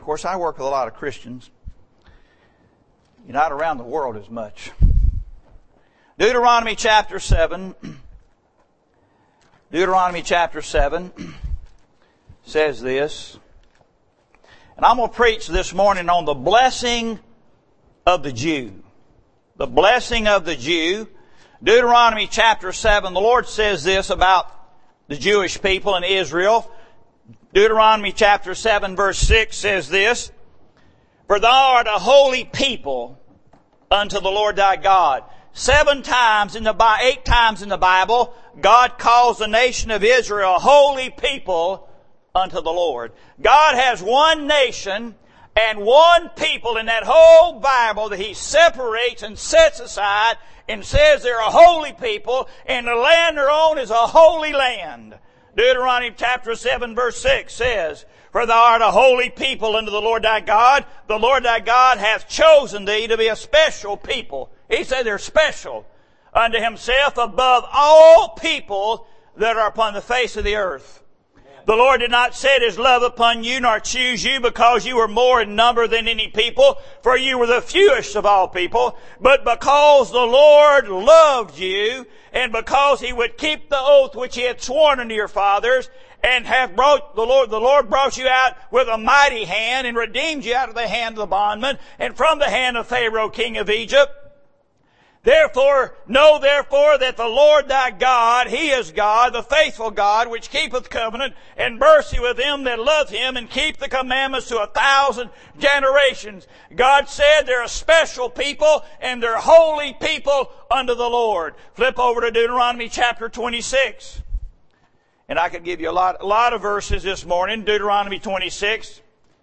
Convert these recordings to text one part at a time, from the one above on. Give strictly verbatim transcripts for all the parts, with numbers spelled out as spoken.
course, I work with a lot of Christians. You're not around the world as much. Deuteronomy chapter seven. Deuteronomy chapter seven says this. And I'm going to preach this morning on the blessing of the Jew. The blessing of the Jew. Deuteronomy chapter seven, the Lord says this about the Jewish people in Israel. Deuteronomy chapter seven verse six says this. For thou art a holy people unto the Lord thy God. Seven times in the Bible, eight times in the Bible, God calls the nation of Israel a holy people unto the Lord. God has one nation and one people in that whole Bible that He separates and sets aside and says they're a holy people, and the land they're on is a holy land. Deuteronomy chapter seven verse six says, For thou art a holy people unto the Lord thy God. The Lord thy God hath chosen thee to be a special people. He said they're special unto Himself above all people that are upon the face of the earth. The Lord did not set His love upon you, nor choose you, because you were more in number than any people, for you were the fewest of all people, but because the Lord loved you, and because He would keep the oath which He had sworn unto your fathers, and have brought the Lord, the Lord brought you out with a mighty hand, and redeemed you out of the hand of the bondman, and from the hand of Pharaoh king of Egypt. Therefore, know therefore that the Lord thy God, He is God, the faithful God, which keepeth covenant and mercy with them that love Him and keep the commandments to a thousand generations. God said they're a special people and they're holy people unto the Lord. Flip over to Deuteronomy chapter twenty-six. And I could give you a lot, a lot of verses this morning. Deuteronomy twenty-six.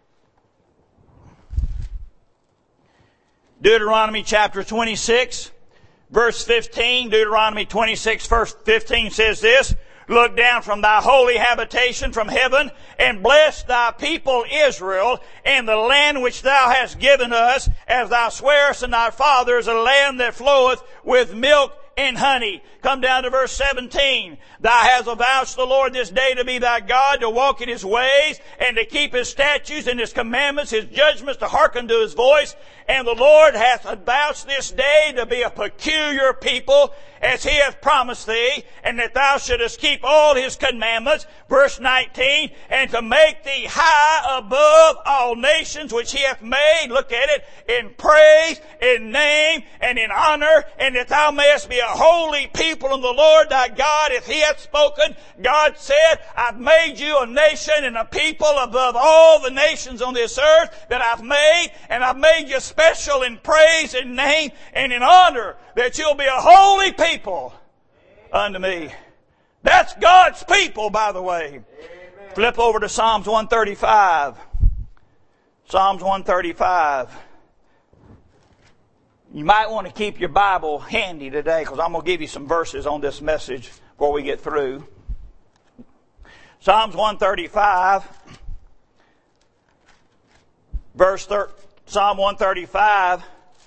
Deuteronomy chapter twenty-six. Verse fifteen, Deuteronomy twenty-six, verse fifteen says this, Look down from thy holy habitation from heaven, and bless thy people Israel, and the land which thou hast given us, as thou swearest unto thy fathers, a land that floweth with milk and honey. Come down to verse seventeen. Thou hast avouched the Lord this day to be thy God, to walk in His ways, and to keep His statutes and His commandments, His judgments, to hearken to His voice. And the Lord hath avouched this day to be a peculiar people, as He hath promised thee, and that thou shouldest keep all His commandments. Verse nineteen, and to make thee high above all nations which He hath made, look at it, in praise, in name, and in honor, and that thou mayest be a holy people unto the Lord thy God, if He hath spoken. God said, I've made you a nation and a people above all the nations on this earth that I've made, and I've made you special in praise and name and in honor, that you'll be a holy people unto me. That's God's people, by the way. Amen. Flip over to Psalms one thirty-five. Psalms one thirty-five. You might want to keep your Bible handy today, because I'm going to give you some verses on this message before we get through. Psalms one thirty-five, verse thir- Psalm one thirty-five,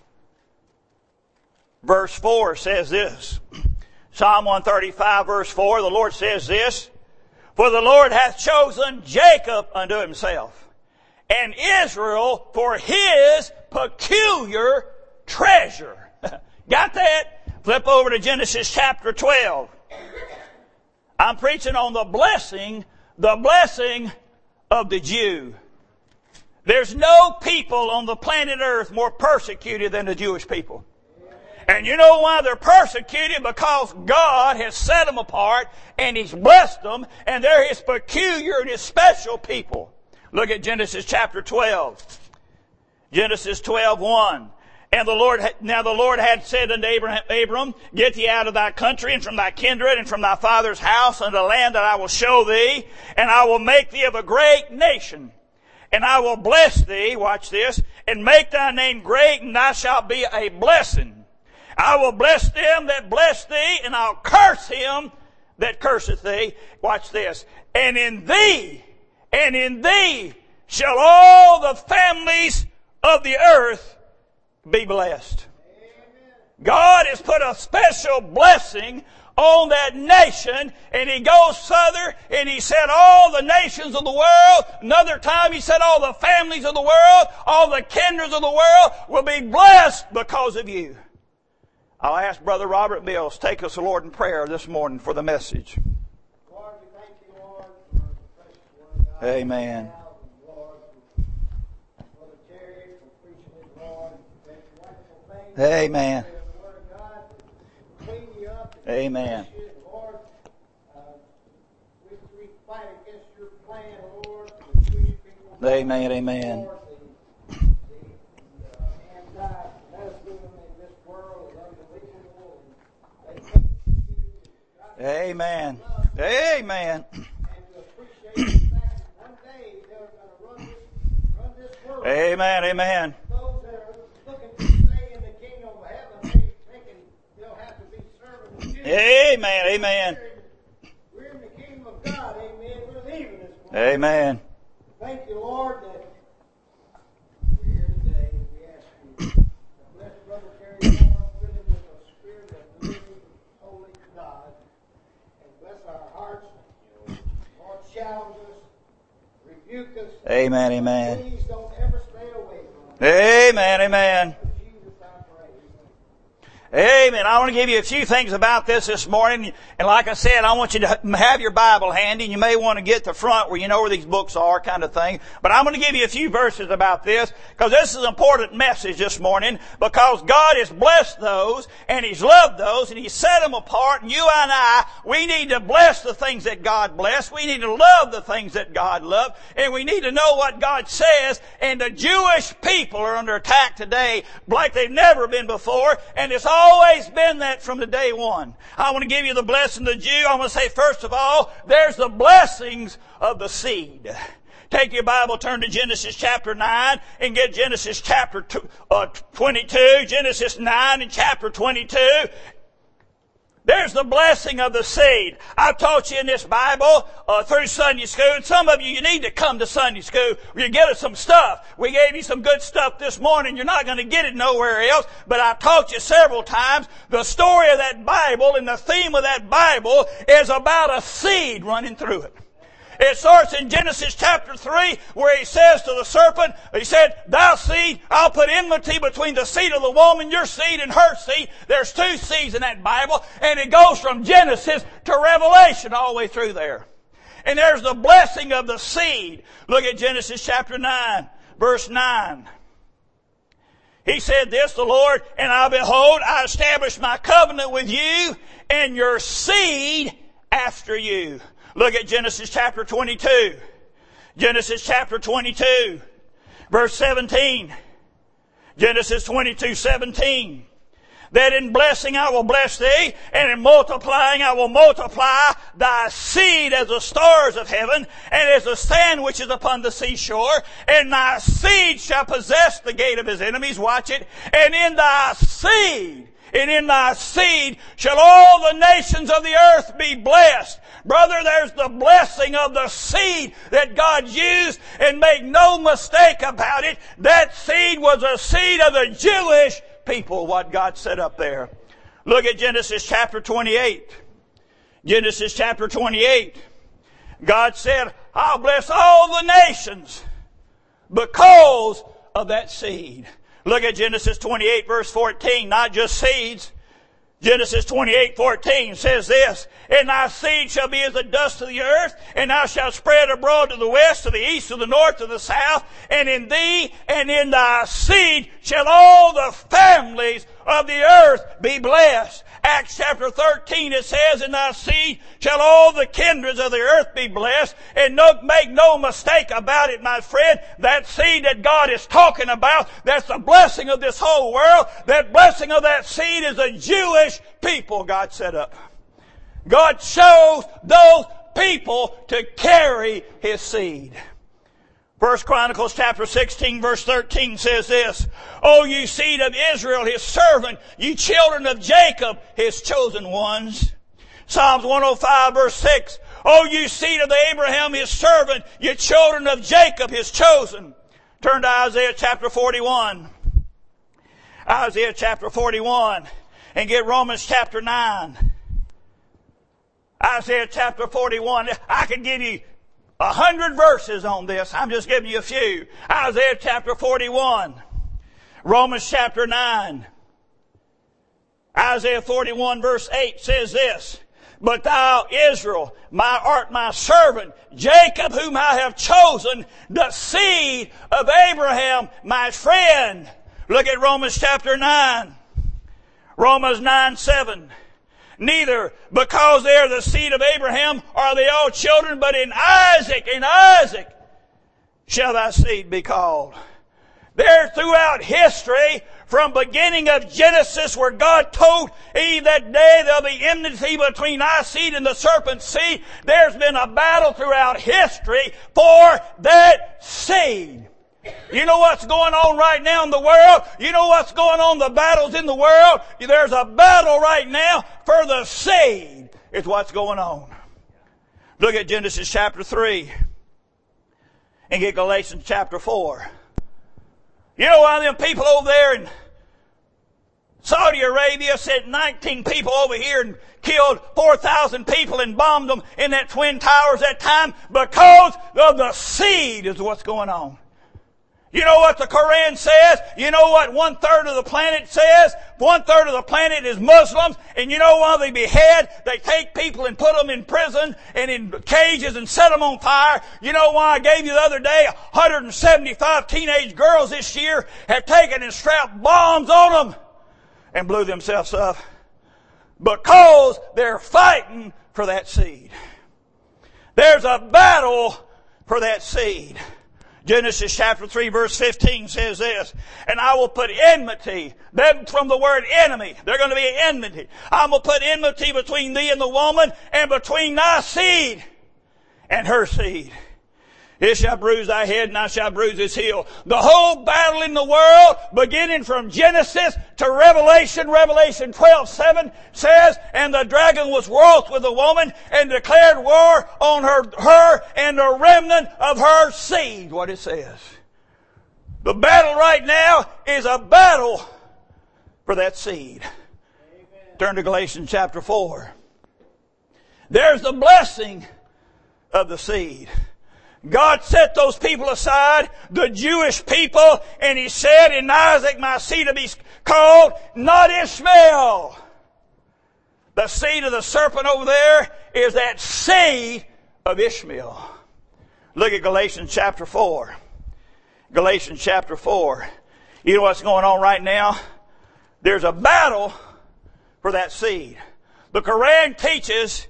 verse four says this. Psalm one thirty-five, verse four, the Lord says this, For the Lord hath chosen Jacob unto Himself, and Israel for His peculiar treasure. Got that? Flip over to Genesis chapter twelve. I'm preaching on the blessing, the blessing of the Jew. There's no people on the planet Earth more persecuted than the Jewish people. And you know why they're persecuted? Because God has set them apart and He's blessed them, and they're His peculiar and His special people. Look at Genesis chapter twelve. Genesis twelve one. And the Lord, now the Lord had said unto Abraham, Abram, Get thee out of thy country and from thy kindred and from thy father's house unto the land that I will show thee, and I will make thee of a great nation. And I will bless thee, watch this, and make thy name great, and thou shalt be a blessing. I will bless them that bless thee, and I'll curse him that curseth thee. Watch this. And in thee, and in thee shall all the families of the earth be blessed. God has put a special blessing on that nation, and he goes further, and he said all the nations of the world. Another time he said all the families of the world, all the kindreds of the world will be blessed because of you. I'll ask Brother Robert Mills to take us, the Lord, in prayer this morning for the message. Lord, we thank you, Lord, for the precious word of God. Amen. Lord, for the Terry, for preaching his Lord, for wonderful things. Amen. The word of God to clean you up. Amen. Lord, uh, we, we fight against your plan, Lord, for the Jewish people. Amen. Amen. Lord, the, the, the uh, anti-lesbian in this world is unbelievable. And they think you, Amen. Amen. and to appreciate the fact that one day they're going to run this, run this world. Amen. Amen. Those that are looking to stay in the kingdom of heaven, they thinking they'll have to be serving the Jews. Amen. Amen. We're in the kingdom of God, amen. We're leaving this world. Amen. Thank you, Lord, that we're here today. We ask you to bless Brother Terry, Lord, fill him with a spirit of the living, holy God, and bless our hearts. Lord, challenge us, rebuke us. Amen. Amen. Please don't ever stay away from us. Amen. Amen. In Jesus, I pray. Amen. I want to give you a few things about this this morning. And like I said, I want you to have your Bible handy. You may want to get to the front where you know where these books are, kind of thing. But I'm going to give you a few verses about this, because this is an important message this morning, because God has blessed those, and He's loved those, and He's set them apart. And you and I, we need to bless the things that God blessed. We need to love the things that God loved. And we need to know what God says. And the Jewish people are under attack today like they've never been before. And it's always been that from the day one. I want to give you the blessing of the Jew. I want to say, first of all, there's the blessings of the seed. Take your Bible, turn to Genesis chapter nine, and get Genesis chapter twenty-two, Genesis nine and chapter twenty-two. There's the blessing of the seed. I've taught you in this Bible uh, through Sunday school, and some of you, you need to come to Sunday school where you get us some stuff. We gave you some good stuff this morning. You're not going to get it nowhere else, but I've taught you several times. The story of that Bible and the theme of that Bible is about a seed running through it. It starts in Genesis chapter three, where he says to the serpent, he said, "Thou seed, I'll put enmity between the seed of the woman, your seed, and her seed." There's two seeds in that Bible, and it goes from Genesis to Revelation all the way through there. And there's the blessing of the seed. Look at Genesis chapter nine, verse nine. He said this, the Lord, "And I behold, I establish my covenant with you and your seed after you." Look at Genesis chapter twenty-two. Genesis chapter twenty-two, verse seventeen. Genesis twenty-two, seventeen. "That in blessing I will bless thee, and in multiplying I will multiply thy seed as the stars of heaven, and as the sand which is upon the seashore. And thy seed shall possess the gate of his enemies." Watch it. "And in thy seed, and in thy seed shall all the nations of the earth be blessed." Brother, there's the blessing of the seed that God used, and make no mistake about it, that seed was a seed of the Jewish people, what God set up there. Look at Genesis chapter twenty-eight. Genesis chapter twenty-eight. God said, "I'll bless all the nations because of that seed." Look at Genesis twenty-eight, verse fourteen. Not just seeds. Genesis twenty-eight, fourteen says this, "And thy seed shall be as the dust of the earth, and thou shalt spread abroad to the west, to the east, to the north, to the south. And in thee and in thy seed shall all the families of the earth be blessed." Acts chapter thirteen, it says, "In thy seed shall all the kindreds of the earth be blessed." And no, make no mistake about it, my friend, that seed that God is talking about, that's the blessing of this whole world. That blessing of that seed is the Jewish people God set up. God chose those people to carry His seed. First Chronicles chapter sixteen, verse thirteen says this, "O you seed of Israel, His servant, you children of Jacob, His chosen ones." Psalms one oh five, verse six, "O you seed of Abraham, His servant, you children of Jacob, His chosen." Turn to Isaiah chapter forty-one. Isaiah chapter forty-one, and get Romans chapter nine. Isaiah chapter forty-one. I could give you a hundred verses on this. I'm just giving you a few. Isaiah chapter forty-one. Romans chapter nine. Isaiah forty-one verse eight says this. But thou, Israel, my art my servant, Jacob whom I have chosen, the seed of Abraham, my friend. Look at Romans chapter nine. Romans nine seven. Neither because they are the seed of Abraham are they all children, but in Isaac, in Isaac shall thy seed be called. There throughout history, from beginning of Genesis, where God told Eve that day there'll be enmity between thy seed and the serpent's seed, there's been a battle throughout history for that seed. You know what's going on right now in the world? You know what's going on, the battles in the world? There's a battle right now for the seed. It's what's going on. Look at Genesis chapter three and get Galatians chapter four. You know why them people over there in Saudi Arabia sent nineteen people over here and killed four thousand people and bombed them in that Twin Towers that time? Because of the seed is what's going on. You know what the Quran says? You know what one third of the planet says? One third of the planet is Muslims. And you know why they behead? They take people and put them in prison and in cages and set them on fire. You know why I gave you the other day? one hundred seventy-five teenage girls this year have taken and strapped bombs on them and blew themselves up. Because they're fighting for that seed. There's a battle for that seed. Genesis chapter three verse fifteen says this, and I will put enmity, them from the word enemy, they're going to be enmity. I will put enmity between thee and the woman, and between thy seed and her seed. It shall bruise thy head, and I shall bruise his heel. The whole battle in the world, beginning from Genesis to Revelation, Revelation twelve seven says, and the dragon was wroth with the woman, and declared war on her, her and the remnant of her seed. What it says. The battle right now is a battle for that seed. Amen. Turn to Galatians chapter four. There's the blessing of the seed. God set those people aside, the Jewish people, and He said, in Isaac my seed to be called, not Ishmael. The seed of the serpent over there is that seed of Ishmael. Look at Galatians chapter four. Galatians chapter four. You know what's going on right now? There's a battle for that seed. The Quran teaches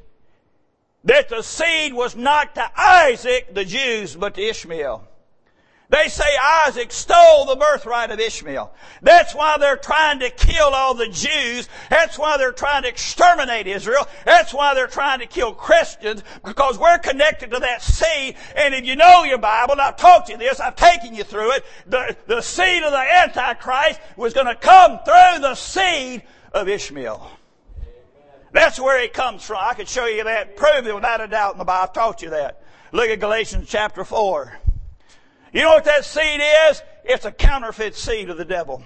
that the seed was not to Isaac, the Jews, but to Ishmael. They say Isaac stole the birthright of Ishmael. That's why they're trying to kill all the Jews. That's why they're trying to exterminate Israel. That's why they're trying to kill Christians, because we're connected to that seed. And if you know your Bible, and I've taught you this, I've taken you through it, the, the seed of the Antichrist was going to come through the seed of Ishmael. That's where it comes from. I could show you that, prove it without a doubt in the Bible. I've taught you that. Look at Galatians chapter four. You know what that seed is? It's a counterfeit seed of the devil.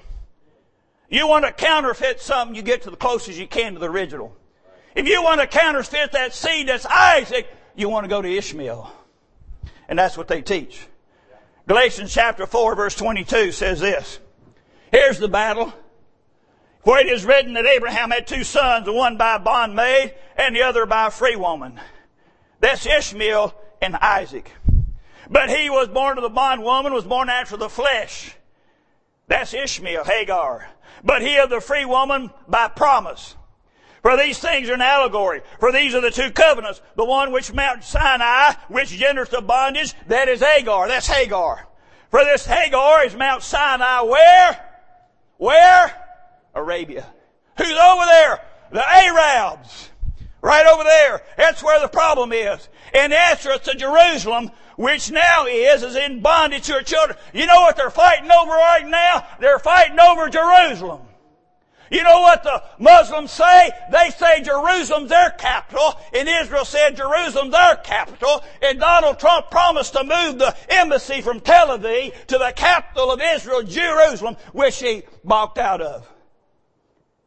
You want to counterfeit something, you get to the closest you can to the original. If you want to counterfeit that seed that's Isaac, you want to go to Ishmael. And that's what they teach. Galatians chapter four verse twenty-two says this. Here's the battle. For it is written that Abraham had two sons, the one by a bondmaid and the other by a free woman. That's Ishmael and Isaac. But he was born of the bondwoman, was born after the flesh. That's Ishmael, Hagar. But he of the free woman by promise. For these things are an allegory. For these are the two covenants. The one which Mount Sinai, which genders to bondage, that is Hagar. That's Hagar. For this Hagar is Mount Sinai where? Where? Arabia. Who's over there? The Arabs. Right over there. That's where the problem is. And the answer is to Jerusalem, which now is, is in bondage to her children. You know what they're fighting over right now? They're fighting over Jerusalem. You know what the Muslims say? They say Jerusalem's their capital, and Israel said Jerusalem's their capital, and Donald Trump promised to move the embassy from Tel Aviv to the capital of Israel, Jerusalem, which he balked out of.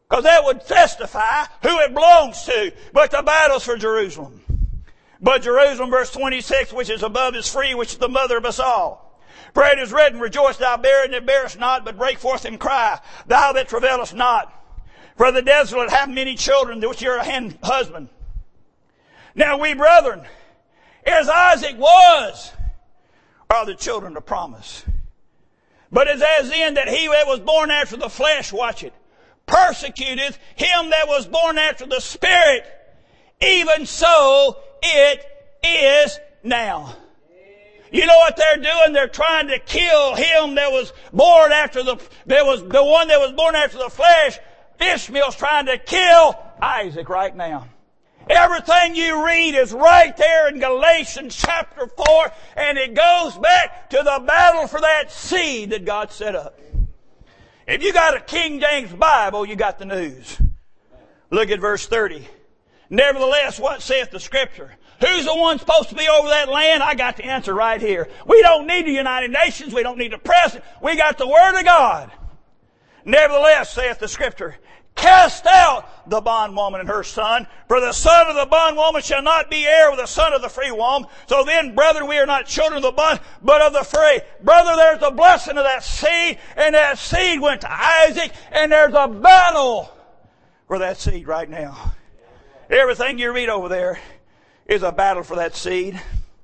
Because that would testify who it belongs to. But the battle's for Jerusalem. But Jerusalem, verse twenty-six, which is above is free, which is the mother of us all. For it is written, rejoice thou barren that bearest not, but break forth and cry, thou that travailest not. For the desolate have many children, which are a husband. Now we, brethren, as Isaac was, are the children of promise. But as as in that he that was born after the flesh, watch it, persecuteth him that was born after the Spirit, even so it is now. You know what they're doing? They're trying to kill him that was born after the, that was the one that was born after the flesh. Ishmael's trying to kill Isaac right now. Everything you read is right there in Galatians chapter four, and it goes back to the battle for that seed that God set up. If you got a King James Bible, you got the news. Look at verse thirty. Nevertheless, what saith the Scripture? Who's the one supposed to be over that land? I got the answer right here. We don't need the United Nations. We don't need the President. We got the Word of God. Nevertheless, saith the Scripture, cast out the bondwoman and her son, for the son of the bondwoman shall not be heir with the son of the free woman. So then, brethren, we are not children of the bond, but of the free. Brother, there's a blessing of that seed, and that seed went to Isaac, and there's a battle for that seed right now. Everything you read over there is a battle for that seed.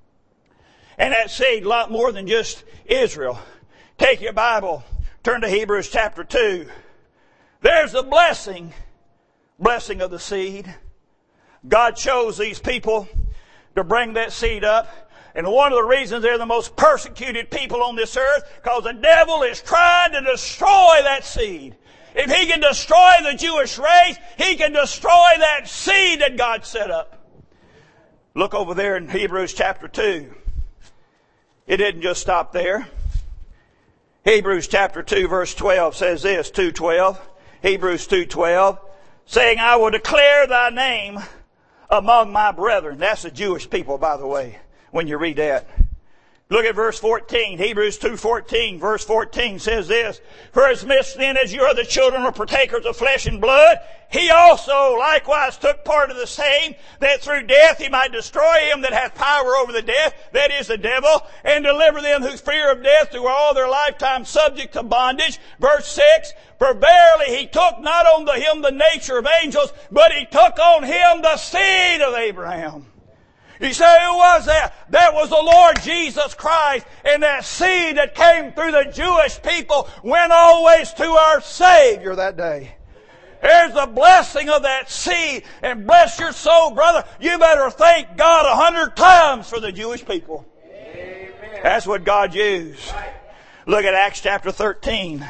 And that seed, a lot more than just Israel. Take your Bible, turn to Hebrews chapter two. There's the blessing, blessing of the seed. God chose these people to bring that seed up. And one of the reasons they're the most persecuted people on this earth, because the devil is trying to destroy that seed. If he can destroy the Jewish race, he can destroy that seed that God set up. Look over there in Hebrews chapter two. It didn't just stop there. Hebrews chapter two verse twelve says this, two twelve. Hebrews two twelve, saying, I will declare thy name among my brethren. That's the Jewish people, by the way, when you read that. Look at verse fourteen. Hebrews two fourteen. Verse fourteen says this, for as much then as you are the children or partakers of flesh and blood, he also likewise took part of the same, that through death he might destroy him that hath power over the death, that is the devil, and deliver them whose fear of death who are all their lifetime subject to bondage. Verse six, for verily he took not on the, him the nature of angels, but he took on him the seed of Abraham. You say, who was that? That was the Lord Jesus Christ. And that seed that came through the Jewish people went always to our Savior that day. There's the blessing of that seed. And bless your soul, brother. You better thank God a hundred times for the Jewish people. Amen. That's what God used. Right. Look at Acts chapter thirteen.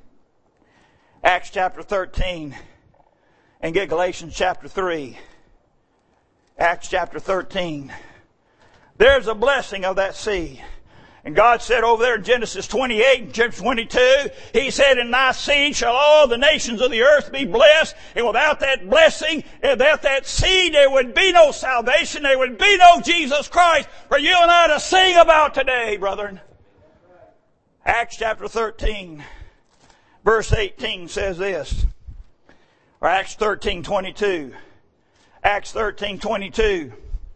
Acts chapter thirteen. And get Galatians chapter three. Acts chapter thirteen. There's a blessing of that seed. And God said over there in Genesis twenty-eight and Genesis twenty-two, He said, in thy seed shall all the nations of the earth be blessed. And without that blessing, without that seed, there would be no salvation. There would be no Jesus Christ for you and I to sing about today, brethren. Acts chapter thirteen, verse eighteen says this. Or Acts thirteen twenty-two. Acts thirteen twenty-two.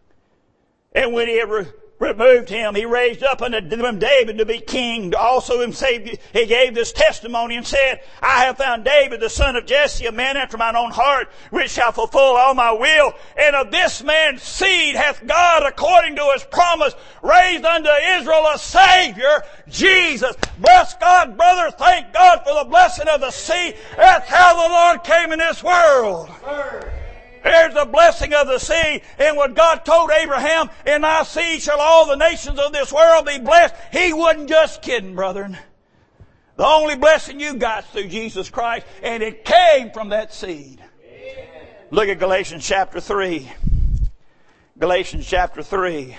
And when he had re- removed him, he raised up unto them David to be king. Also himself he gave this testimony and said, I have found David the son of Jesse, a man after mine own heart, which shall fulfill all my will. And of this man's seed hath God, according to his promise, raised unto Israel a Savior, Jesus. Bless God, brother. Thank God for the blessing of the seed. That's how the Lord came in this world. Sir. There's the blessing of the seed. And what God told Abraham, in thy seed shall all the nations of this world be blessed. He wasn't just kidding, brethren. The only blessing you got is through Jesus Christ, and it came from that seed. Amen. Look at Galatians chapter three. Galatians chapter three.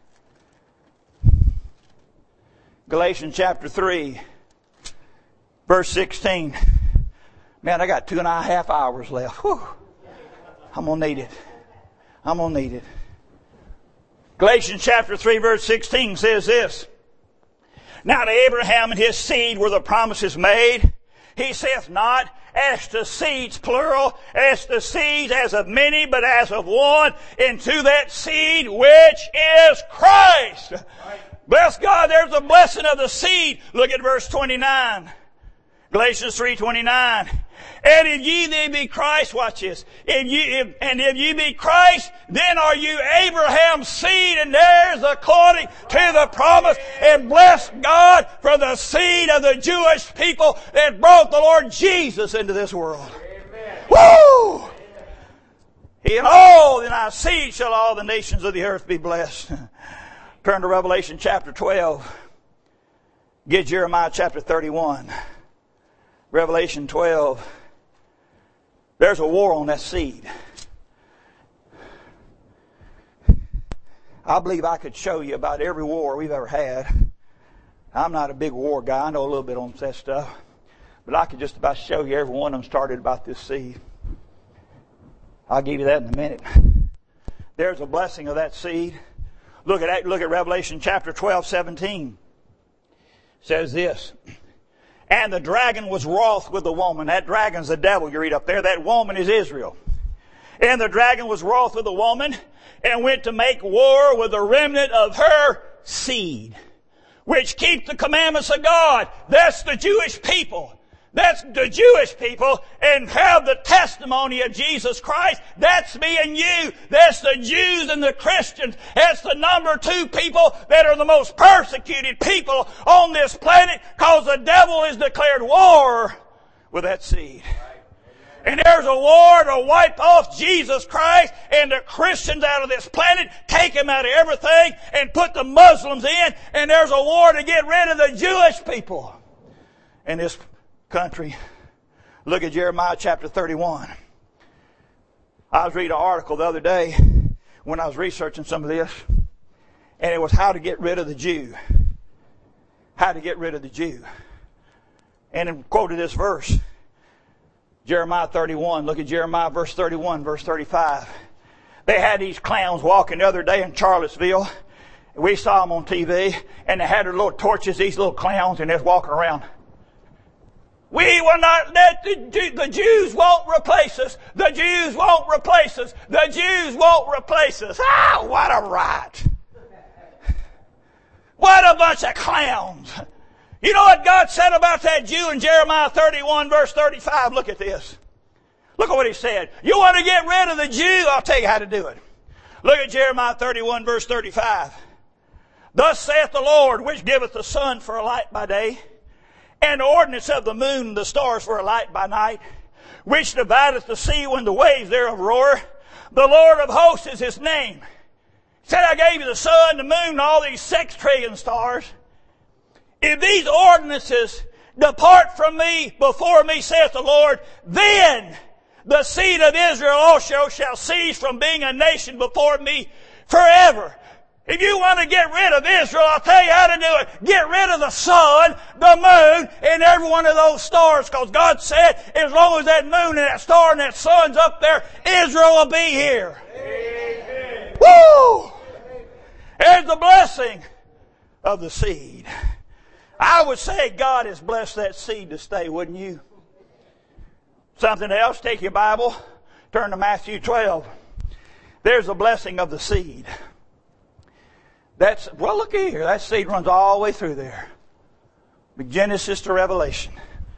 Galatians chapter three, verse sixteen. Man, I got two and a half hours left. Whew. I'm going to need it. I'm going to need it. Galatians chapter three verse sixteen says this. Now to Abraham and his seed were the promises made. He saith not, as to seeds, plural, as to seeds, as of many, but as of one, into that seed which is Christ. Right. Bless God, there's a blessing of the seed. Look at verse twenty-nine. Galatians three twenty-nine. And if ye then be Christ, watch this. If ye, if, and if ye be Christ, then are you Abraham's seed and heirs according to the promise. And bless God for the seed of the Jewish people that brought the Lord Jesus into this world. Amen. Woo! In all in our seed shall all the nations of the earth be blessed. Turn to Revelation chapter twelve. Get Jeremiah chapter thirty-one. Revelation twelve. There's a war on that seed. I believe I could show you about every war we've ever had. I'm not a big war guy. I know a little bit on that stuff. But I could just about show you every one of them started about this seed. I'll give you that in a minute. There's a blessing of that seed. Look at that, look at Revelation chapter twelve, seventeen. It says this. And the dragon was wroth with the woman. That dragon's the devil you read up there. That woman is Israel. And the dragon was wroth with the woman and went to make war with the remnant of her seed, which keep the commandments of God. That's the Jewish people. That's the Jewish people and have the testimony of Jesus Christ. That's me and you. That's the Jews and the Christians. That's the number two people that are the most persecuted people on this planet because the devil has declared war with that seed. And there's a war to wipe off Jesus Christ and the Christians out of this planet, take them out of everything and put the Muslims in. And there's a war to get rid of the Jewish people in this country. Look at Jeremiah chapter thirty-one. I was reading an article the other day when I was researching some of this, and it was how to get rid of the Jew. How to get rid of the Jew. And it quoted this verse. Jeremiah thirty-one. Look at Jeremiah verse thirty-one, verse thirty-five. They had these clowns walking the other day in Charlottesville. We saw them on T V, and they had their little torches, these little clowns, and they're walking around. We will not let the, the Jews won't replace us. The Jews won't replace us. The Jews won't replace us. Ah, what a riot. What a bunch of clowns. You know what God said about that Jew in Jeremiah thirty-one verse thirty-five? Look at this. Look at what he said. You want to get rid of the Jew? I'll tell you how to do it. Look at Jeremiah thirty-one verse thirty-five. Thus saith the Lord, which giveth the sun for a light by day, and the ordinance of the moon and the stars for a light by night, which divideth the sea when the waves thereof roar. The Lord of hosts is his name. He said, I gave you the sun, the moon, and all these six trillion stars. If these ordinances depart from me, before me, saith the Lord, then the seed of Israel also shall cease from being a nation before me forever. If you want to get rid of Israel, I'll tell you how to do it. Get rid of the sun, the moon, and every one of those stars. Because God said, as long as that moon and that star and that sun's up there, Israel will be here. Amen. Woo! There's the blessing of the seed. I would say God has blessed that seed to stay, wouldn't you? Something else, take your Bible, turn to Matthew twelve. There's the blessing of the seed. That's, well, look here. That seed runs all the way through there. From Genesis to Revelation.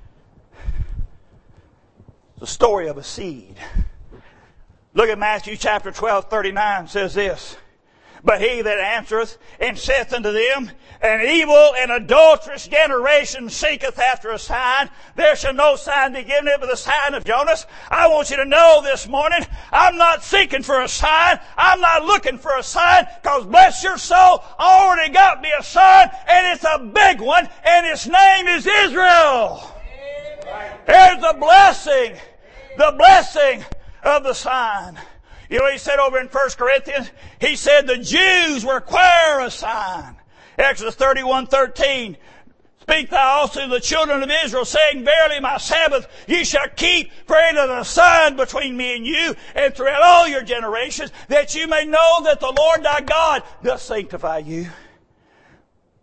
It's the story of a seed. Look at Matthew chapter twelve, thirty-nine. Says this. But he that answereth and saith unto them, an evil and adulterous generation seeketh after a sign. There shall no sign be given it but the sign of Jonas. I want you to know this morning, I'm not seeking for a sign. I'm not looking for a sign, because bless your soul, I already got me a sign, and it's a big one, and its name is Israel. There's the blessing, the blessing of the sign. You know what he said over in First Corinthians? He said the Jews require a sign. Exodus thirty-one thirteen. Speak thou also to the children of Israel, saying, verily my Sabbath ye shall keep, for it is a sign between me and you, and throughout all your generations, that you may know that the Lord thy God doth sanctify you.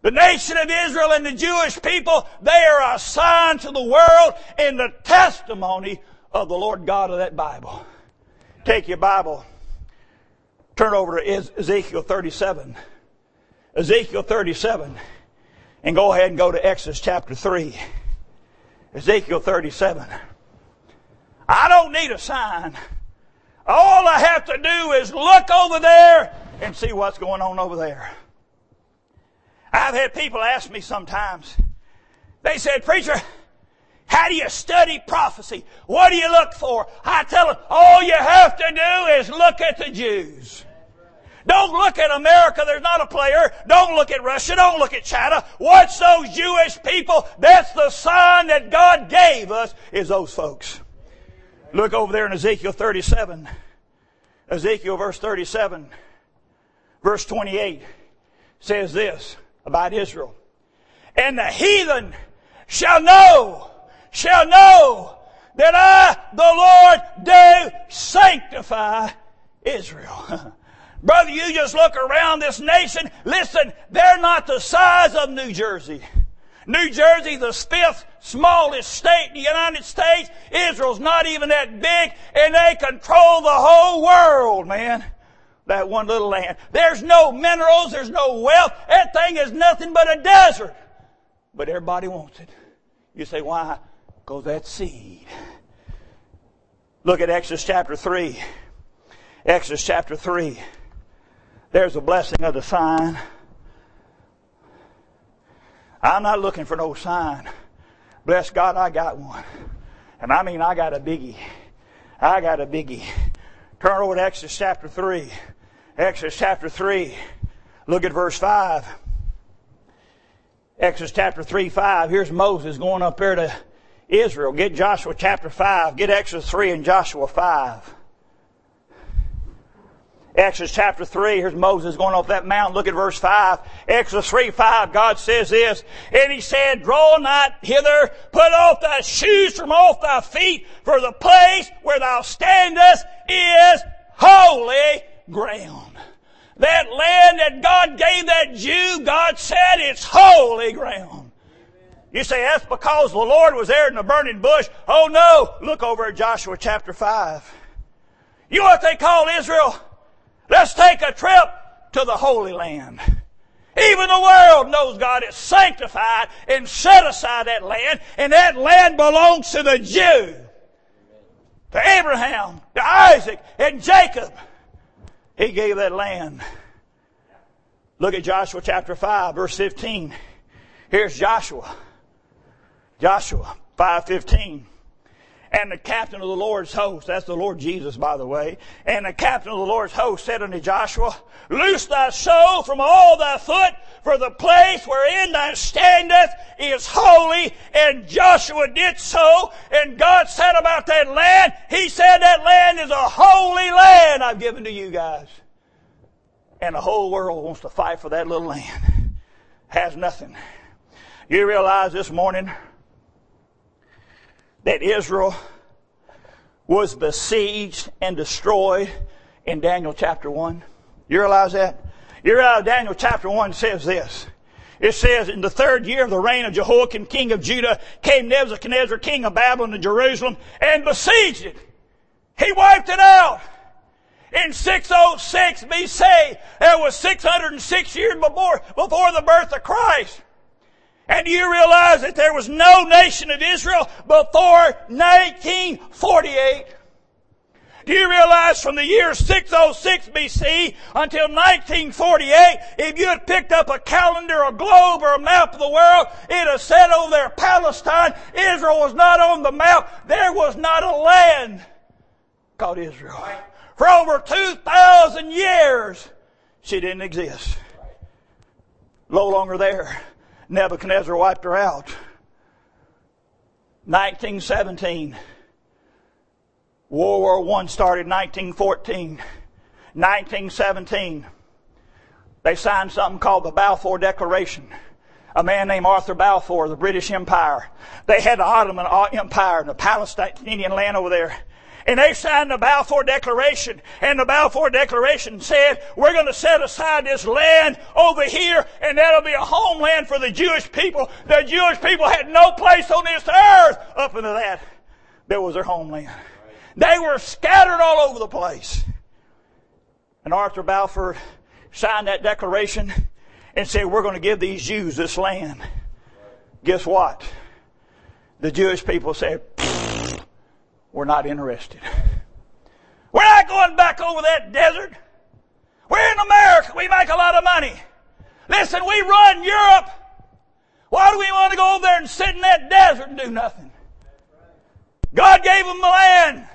The nation of Israel and the Jewish people, they are a sign to the world in the testimony of the Lord God of that Bible. Take your Bible, turn over to Ezekiel thirty-seven. Ezekiel thirty-seven. And go ahead and go to Exodus chapter three. Ezekiel thirty-seven. I don't need a sign. All I have to do is look over there and see what's going on over there. I've had people ask me sometimes, they said, "Preacher, how do you study prophecy? What do you look for?" I tell them, all you have to do is look at the Jews. Don't look at America, there's not a player. Don't look at Russia, don't look at China. Watch those Jewish people. That's the sign that God gave us, is those folks. Look over there in Ezekiel thirty-seven. Ezekiel verse thirty-seven. Verse twenty-eight says this about Israel. "And the heathen shall know, shall know that I, the Lord, do sanctify Israel." Brother, you just look around this nation. Listen, they're not the size of New Jersey. New Jersey, the fifth smallest state in the United States. Israel's not even that big, and they control the whole world, man. That one little land. There's no minerals, there's no wealth. That thing is nothing but a desert. But everybody wants it. You say, why? Because that's seed. Look at Exodus chapter three. Exodus chapter three. There's a blessing of the sign. I'm not looking for no sign. Bless God, I got one. And I mean, I got a biggie. I got a biggie. Turn over to Exodus chapter three. Exodus chapter three. Look at verse five. Exodus chapter three, five. Here's Moses going up there to Israel. Get Joshua chapter five. Get Exodus three and Joshua five. Exodus chapter three, here's Moses going off that mountain. Look at verse five. Exodus three, five, God says this, "And he said, Draw not hither, put off thy shoes from off thy feet, for the place where thou standest is holy ground." That land that God gave that Jew, God said it's holy ground. You say, that's because the Lord was there in the burning bush. Oh no, look over at Joshua chapter five. You know what they call Israel? Let's take a trip to the Holy Land. Even the world knows God has sanctified and set aside that land, and that land belongs to the Jew. To Abraham, to Isaac, and Jacob. He gave that land. Look at Joshua chapter five, verse fifteen. Here's Joshua. Joshua five fifteen. "And the captain of the Lord's host," that's the Lord Jesus, by the way, "and the captain of the Lord's host said unto Joshua, Loose thy soul from all thy foot, for the place wherein thou standest is holy. And Joshua did so, and God said about that land, He said that land is a holy land I've given to you guys. And the whole world wants to fight for that little land. Has nothing. You realize this morning that Israel was besieged and destroyed in Daniel chapter one? You realize that? You realize Daniel chapter one says this. It says, "In the third year of the reign of Jehoiakim, king of Judah, came Nebuchadnezzar, king of Babylon, to Jerusalem, and besieged it." He wiped it out. In six oh six B C, that was six hundred six years before, before the birth of Christ. And do you realize that there was no nation of Israel before nineteen forty-eight? Do you realize from the year six oh six B C until nineteen forty-eight, if you had picked up a calendar, a globe, or a map of the world, it had said over there Palestine. Israel was not on the map. There was not a land called Israel. For over two thousand years, she didn't exist. No longer there. Nebuchadnezzar wiped her out. nineteen seventeen. World War One started nineteen fourteen. nineteen seventeen. They signed something called the Balfour Declaration. A man named Arthur Balfour, the British Empire. They had the Ottoman Empire and the Palestinian land over there. And they signed the Balfour Declaration. And the Balfour Declaration said, we're going to set aside this land over here, and that'll be a homeland for the Jewish people. The Jewish people had no place on this earth up into that. That was their homeland. They were scattered all over the place. And Arthur Balfour signed that declaration and said, we're going to give these Jews this land. Guess what? The Jewish people said, we're not interested. We're not going back over that desert. We're in America. We make a lot of money. Listen, we run Europe. Why do we want to go over there and sit in that desert and do nothing? God gave them the land.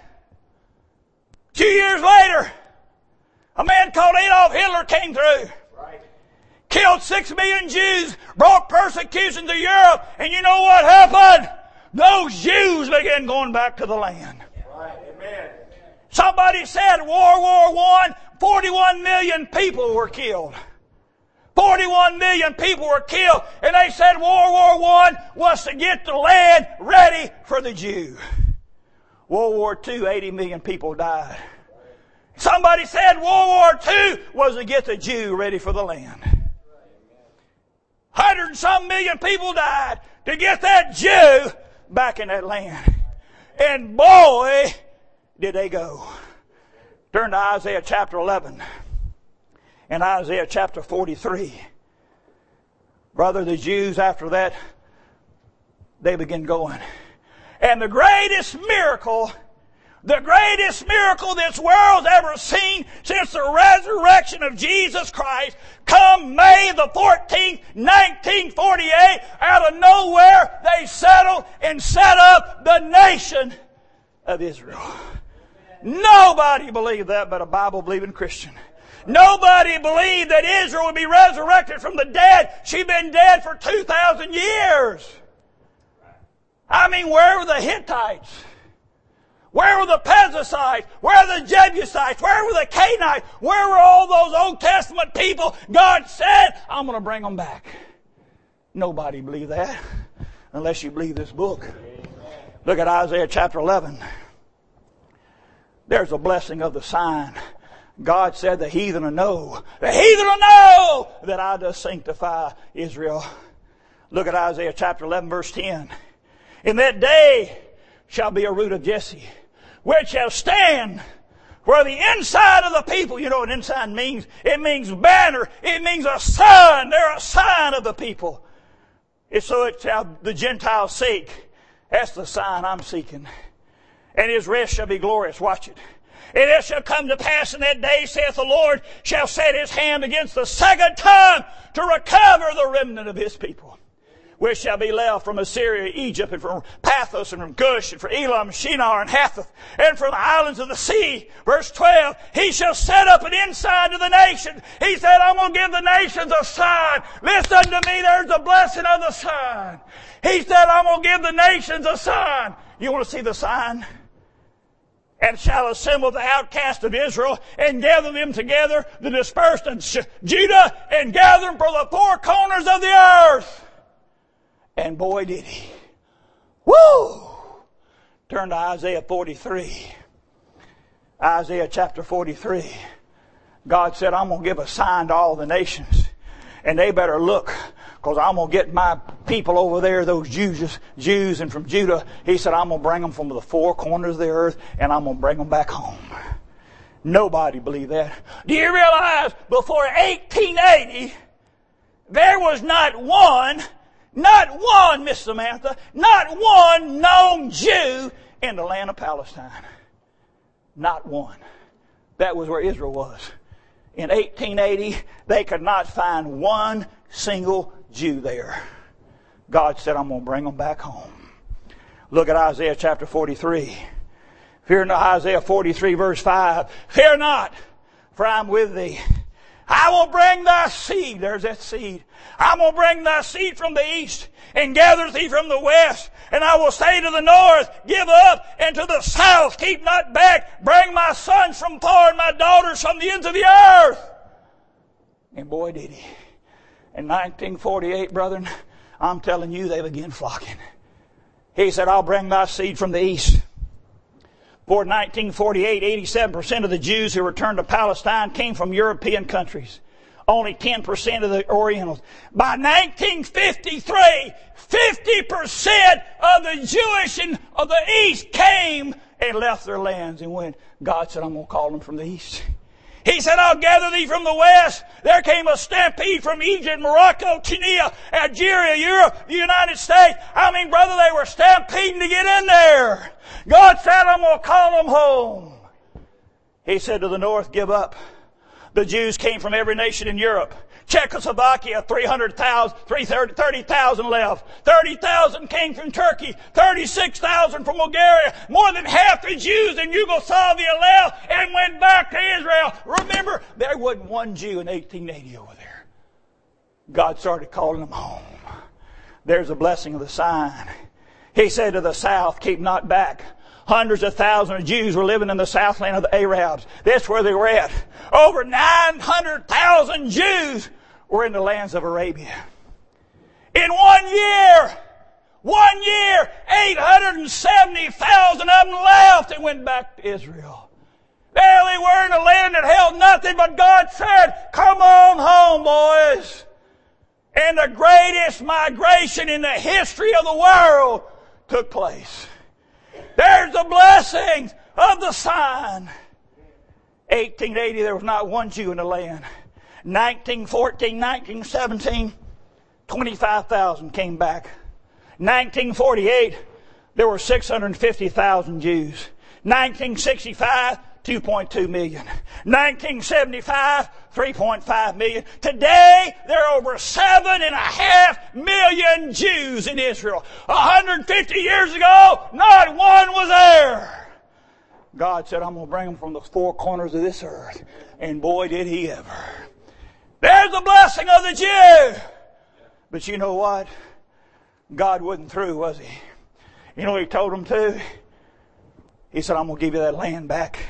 Two years later, a man called Adolf Hitler came through. Right. Killed six million Jews, brought persecution to Europe, and you know what happened? Those Jews began going back to the land. Right. Amen. Somebody said World War One, forty-one million people were killed. forty-one million people were killed, and they said World War One was to get the land ready for the Jew. World War Two, eighty million people died. Somebody said World War Two was to get the Jew ready for the land. Hundred and some million people died to get that Jew back in that land. And boy, did they go. Turn to Isaiah chapter eleven and Isaiah chapter forty-three. Brother, the Jews after that, they begin going. And the greatest miracle, the greatest miracle this world's ever seen since the resurrection of Jesus Christ, come May the fourteenth, nineteen forty-eight, out of nowhere, they settled and set up the nation of Israel. Nobody believed that but a Bible-believing Christian. Nobody believed that Israel would be resurrected from the dead. She'd been dead for two thousand years. I mean, where were the Hittites? Where were the Perizzites? Where were the Jebusites? Where were the Canaanites? Where were all those Old Testament people? God said, I'm going to bring them back. Nobody believed that unless you believe this book. Look at Isaiah chapter eleven. There's a blessing of the sign. God said the heathen will know. The heathen will know that I does sanctify Israel. Look at Isaiah chapter eleven verse ten. In that day shall be a root of Jesse, which shall stand where the inside of the people, you know what inside means? It means banner. It means a sign. They're a sign of the people. It's so it shall the Gentiles seek. That's the sign I'm seeking. And his rest shall be glorious. Watch it. And it shall come to pass in that day, saith the Lord, shall set his hand against the second time to recover the remnant of his people, which shall be left from Assyria, Egypt, and from Pathros, and from Cush, and from Elam, Shinar, and Hathith, and from the islands of the sea. Verse twelve, he shall set up an ensign to the nations. He said, I'm going to give the nations a sign. Listen to me, there's the blessing of the sign. He said, I'm going to give the nations a sign. You want to see the sign? And shall assemble the outcasts of Israel, and gather them together, the dispersed of Judah, and gather them from the four corners of the earth. And boy, did he. Woo! Turn to Isaiah forty-three. Isaiah chapter forty-three. God said, I'm going to give a sign to all the nations. And they better look, because I'm going to get my people over there, those Jews, Jews and from Judah. He said, I'm going to bring them from the four corners of the earth, and I'm going to bring them back home. Nobody believed that. Do you realize before eighteen eighty, there was not one Not one, Miss Samantha, not one known Jew in the land of Palestine. Not one. That was where Israel was. In eighteen eighty, they could not find one single Jew there. God said, I'm going to bring them back home. Look at Isaiah chapter forty-three. Fear not, Isaiah forty-three verse five. Fear not, for I'm with thee. I will bring thy seed. There's that seed. I will bring thy seed from the east and gather thee from the west. And I will say to the north, give up, and to the south, keep not back. Bring my sons from far and my daughters from the ends of the earth. And boy, did he. In nineteen forty-eight, brethren, I'm telling you, they began flocking. He said, I'll bring thy seed from the east. For nineteen forty-eight, eighty-seven percent of the Jews who returned to Palestine came from European countries. Only ten percent of the Orientals. By nineteen fifty-three, fifty percent of the Jewish and of the East came and left their lands and went. God said, I'm going to call them from the East. He said, I'll gather thee from the West. There came a stampede from Egypt, Morocco, Tunisia, Algeria, Europe, the United States. I mean, brother, they were stampeding to get in there. God said, I'm going to call them home. He said to the North, give up. The Jews came from every nation in Europe. Czechoslovakia, three hundred thousand, thirty thousand left. thirty thousand came from Turkey. thirty-six thousand from Bulgaria. More than half the Jews in Yugoslavia left and went back to Israel. Remember, there wasn't one Jew in eighteen eighty over there. God started calling them home. There's a blessing of the sign. He said to the south, keep not back. Hundreds of thousands of Jews were living in the southland of the Arabs. That's where they were at. Over nine hundred thousand Jews were in the lands of Arabia. In one year, one year, eight hundred seventy thousand of them left and went back to Israel. There they were in a land that held nothing, but God said, come on home, boys. And the greatest migration in the history of the world took place. There's the blessing of the sign. eighteen eighty, there was not one Jew in the land. nineteen fourteen, nineteen seventeen, twenty-five thousand came back. nineteen forty-eight, there were six hundred fifty thousand Jews. nineteen sixty-five, two point two million. nineteen seventy-five, three point five million. Today, there are over seven and a half million Jews in Israel. one hundred fifty years ago, not one was there. God said, I'm going to bring them from the four corners of this earth. And boy, did he ever. There's the blessing of the Jew. But you know what? God wasn't through, was he? You know what he told them to? He said, I'm going to give you that land back.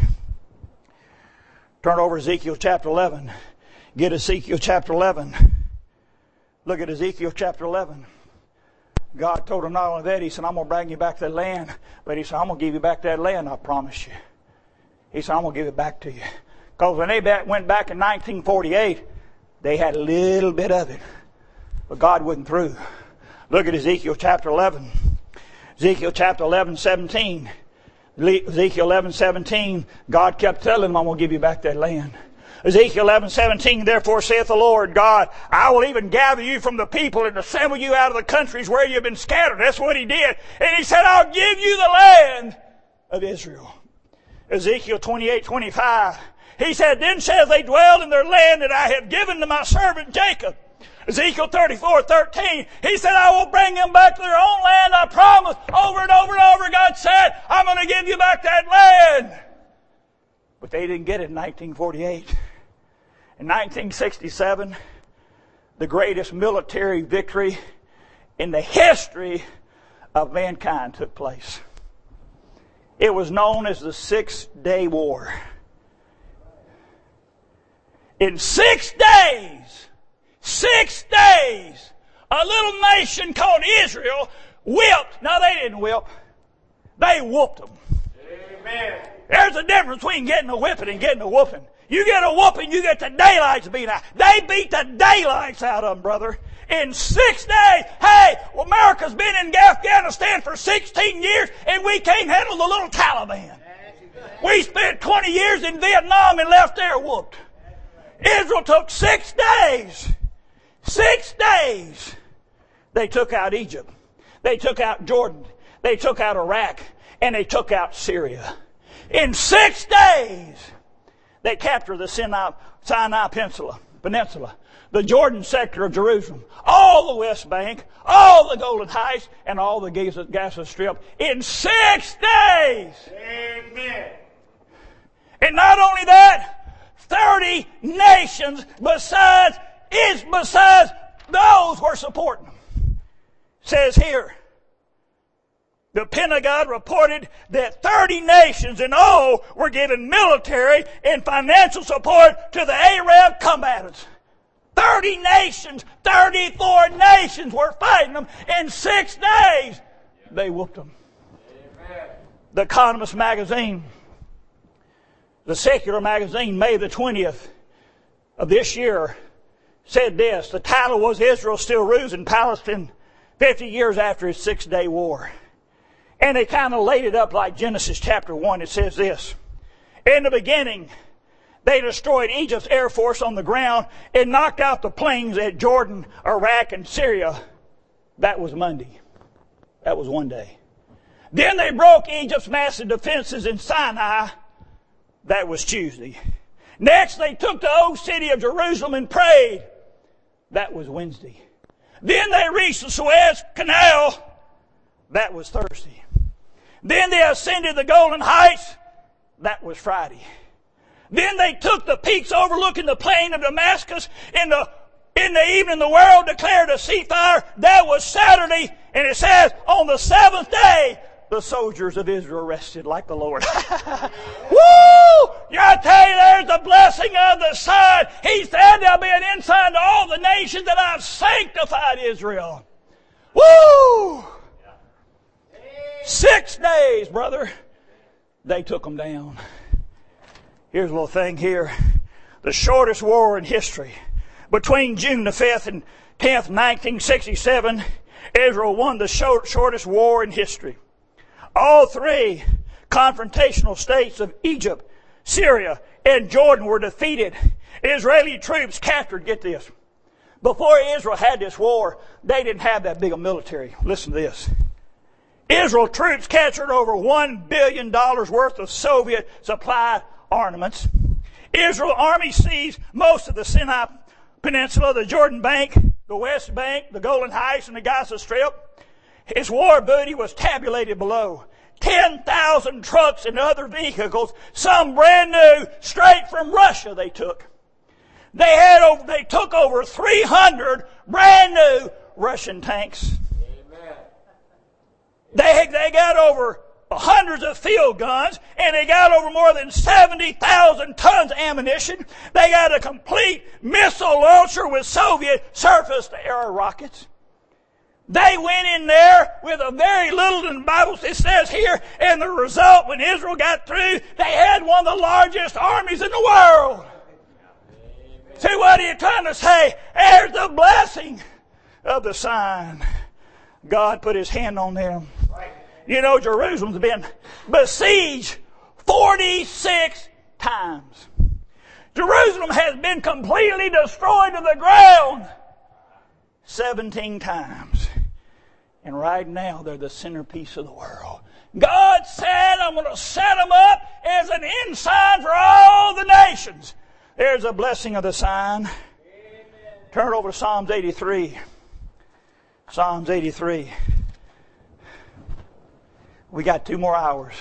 Turn over Ezekiel chapter eleven. Get Ezekiel chapter eleven. Look at Ezekiel chapter eleven. God told him not only that, he said, I'm going to bring you back that land. But he said, I'm going to give you back that land, I promise you. He said, I'm going to give it back to you. Because when they went back in nineteen forty-eight, they had a little bit of it. But God wasn't through. Look at Ezekiel chapter eleven. Ezekiel chapter eleven, seventeen. Ezekiel eleven, seventeen, God kept telling him, I'm going to give you back that land. Ezekiel eleven, seventeen, therefore saith the Lord God, I will even gather you from the people and assemble you out of the countries where you've been scattered. That's what he did. And he said, I'll give you the land of Israel. Ezekiel twenty-eight, twenty-five, he said, then shall they dwell in their land that I have given to my servant Jacob. Ezekiel thirty-four, thirteen, he said, I will bring them back to their own land, I promise. Over and over and over, God said, I'm going to give you back that land. But they didn't get it in nineteen forty-eight. In nineteen sixty-seven, the greatest military victory in the history of mankind took place. It was known as the Six-Day War. In six days, six days, a little nation called Israel whipped. No, they didn't whip. They whooped them. Amen. There's a difference between getting a whipping and getting a whooping. You get a whooping, you get the daylights beat out. They beat the daylights out of them, brother. In six days, hey, well, America's been in Afghanistan for sixteen years and we can't handle the little Taliban. We spent twenty years in Vietnam and left there whooped. Israel took six days. Six days. They took out Egypt. They took out Jordan. They took out Iraq. And they took out Syria. In six days, they captured the Sinai, Sinai Peninsula, Peninsula, the Jordan sector of Jerusalem, all the West Bank, all the Golan Heights, and all the Gaza, Gaza Strip in six days. Amen. And not only that, thirty nations besides is besides those were supporting them. Says here, the Pentagon reported that thirty nations in all were giving military and financial support to the Arab combatants. thirty nations, thirty-four nations were fighting them in six days. They whooped them. Amen. The Economist magazine, the secular magazine, May the twentieth of this year, said this. The title was Israel Still Rules in Palestine fifty years after its Six-Day War. And they kind of laid it up like Genesis chapter one. It says this. In the beginning, they destroyed Egypt's air force on the ground and knocked out the planes at Jordan, Iraq, and Syria. That was Monday. That was one day. Then they broke Egypt's massive defenses in Sinai. That was Tuesday. Next, they took the old city of Jerusalem and prayed. That was Wednesday. Then they reached the Suez Canal. That was Thursday. Then they ascended the Golden Heights. That was Friday. Then they took the peaks overlooking the plain of Damascus. In the, in the evening, the world declared a ceasefire. That was Saturday. And it says, on the seventh day, the soldiers of Israel rested like the Lord. Woo! I tell you, there's the blessing of the Son. He said there'll be an ensign to all the nations that I've sanctified Israel. Woo! Six days, brother. They took them down. Here's a little thing here. The shortest war in history. Between June the fifth and tenth, nineteen sixty-seven, Israel won the short, shortest war in history. All three confrontational states of Egypt, Syria, and Jordan were defeated. Israeli troops captured, get this. Before Israel had this war, they didn't have that big a military. Listen to this. Israel troops captured over one billion dollars worth of Soviet supplied armaments. Israel army seized most of the Sinai Peninsula, the Jordan Bank, the West Bank, the Golden Heights, and the Gaza Strip. His war booty was tabulated below. ten thousand trucks and other vehicles, some brand new, straight from Russia they took. They had over, they took over three hundred brand new Russian tanks. Amen. They, they got over hundreds of field guns, and they got over more than seventy thousand tons of ammunition. They got a complete missile launcher with Soviet surface-to-air rockets. They went in there with a very little, in the Bible it says here, and the result, when Israel got through, they had one of the largest armies in the world. Amen. See, what are you trying to say? There's the blessing of the sign. God put His hand on them. Right. You know, Jerusalem's been besieged forty-six times. Jerusalem has been completely destroyed to the ground seventeen times. And right now, they're the centerpiece of the world. God said, I'm going to set them up as an ensign for all the nations. There's a blessing of the sign. Amen. Turn over to Psalms eighty-three. Psalms eighty-three. We got two more hours.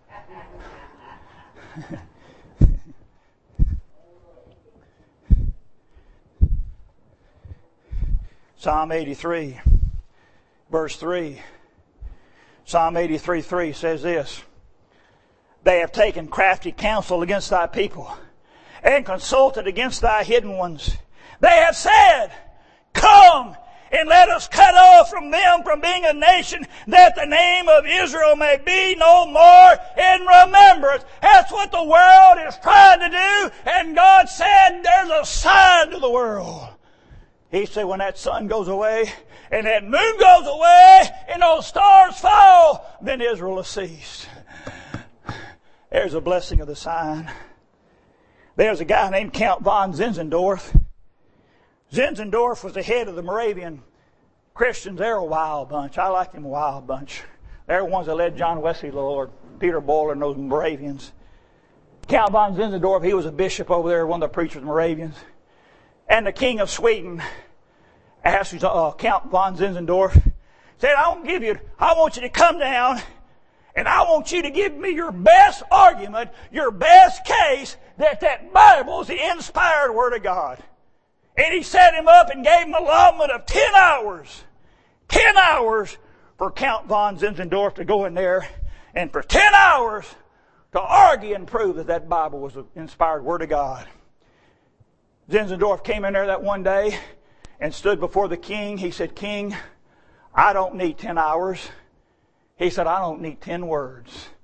Psalm eighty-three, verse three. Psalm eighty-three, three says this. They have taken crafty counsel against thy people and consulted against thy hidden ones. They have said, come and let us cut off from them from being a nation, that the name of Israel may be no more in remembrance. That's what the world is trying to do. And God said there's a sign to the world. He said when that sun goes away and that moon goes away and those stars fall, then Israel will cease. There's a blessing of the sign. There's a guy named Count von Zinzendorf. Zinzendorf was the head of the Moravian Christians. They're a wild bunch. I like them a wild bunch. They're the ones that led John Wesley to the Lord, Peter Boiler and those Moravians. Count von Zinzendorf, he was a bishop over there, one of the preachers of the Moravians. And the king of Sweden asked uh, Count von Zinzendorf, said, I want, give you, I want you to come down and I want you to give me your best argument, your best case that that Bible is the inspired Word of God. And he set him up and gave him an allotment of ten hours. Ten hours for Count von Zinzendorf to go in there and for ten hours to argue and prove that that Bible was the inspired Word of God. Zinzendorf came in there that one day and stood before the king. He said, King, I don't need ten hours. He said, I don't need ten words.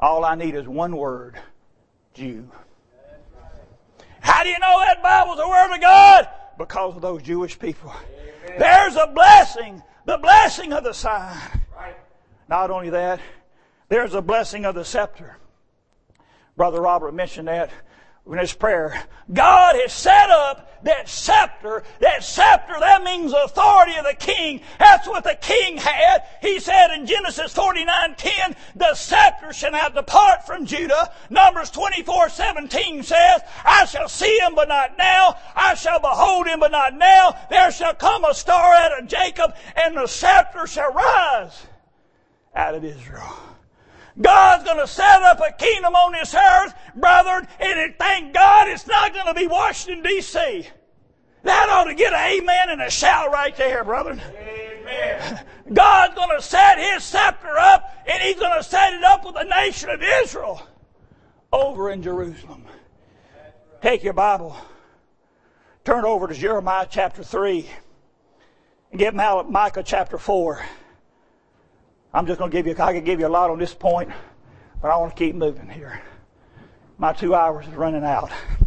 All I need is one word. Jew. How do you know that Bible's the Word of God? Because of those Jewish people. Amen. There's a blessing. The blessing of the sign. Right. Not only that, there's a blessing of the scepter. Brother Robert mentioned that in his prayer. God has set up that scepter. That scepter, that means the authority of the king. That's what the king had. He said in Genesis forty-nine ten, the scepter shall not depart from Judah. Numbers twenty-four seventeen says, I shall see him, but not now. I shall behold him, but not now. There shall come a star out of Jacob, and the scepter shall rise out of Israel. God's going to set up a kingdom on this earth, brethren, and thank God it's not going to be Washington, D C That ought to get an amen and a shout right there, brethren. Amen. God's going to set His scepter up, and He's going to set it up with the nation of Israel over in Jerusalem. Take your Bible. Turn over to Jeremiah chapter three and get Micah chapter four. I'm just going to give you, I could give you a lot on this point, but I want to keep moving here. My two hours is running out.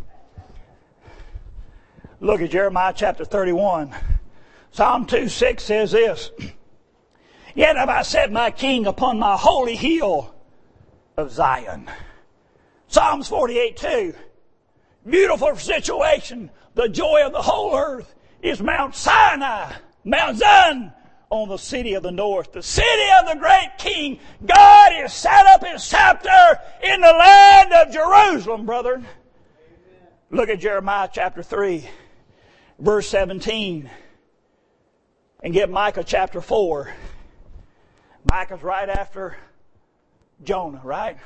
Look at Jeremiah chapter thirty-one. Psalm two six says this, Yet have I set my king upon my holy hill of Zion. Psalms forty-eight two. Beautiful situation. The joy of the whole earth is Mount Sinai, Mount Zion, on the city of the north, the city of the great king. God has set up His scepter in the land of Jerusalem, brethren. Amen. Look at Jeremiah chapter three, verse seventeen. And get Micah chapter four. Micah's right after Jonah, right?